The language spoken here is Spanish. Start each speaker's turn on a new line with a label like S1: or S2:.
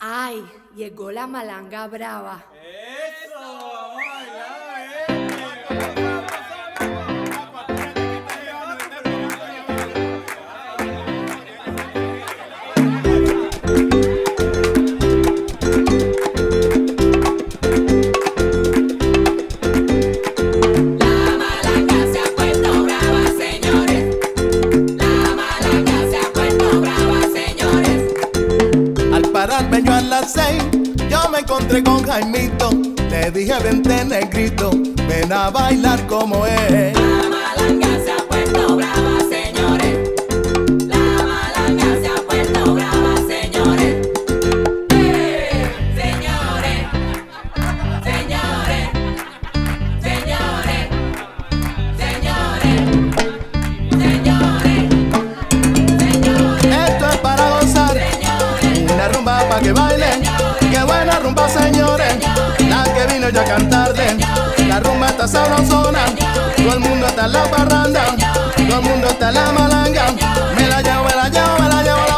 S1: Ay, llegó la malanga brava.
S2: ¡Eso! ¡Vamos a bailar,
S3: La malanga se ha puesto brava, señores. La malanga se ha puesto brava, señores.
S4: Al pararme yo a las 6, yo me encontré con Jaimito. Le dije vente negrito, ven a bailar como es.
S3: La malanga se ha puesto brava, señores. La malanga se ha puesto brava, señores. Señores, señores, señores, señores, señores.
S4: Esto es para gozar, una rumba pa' que bailen. Qué buena rumba, señores, la que vino yo a cantarle. La rumba está sabrosona, todo el mundo está en la parranda, todo el mundo está en la malanga. Me la llevo, me la llevo, me la llevo,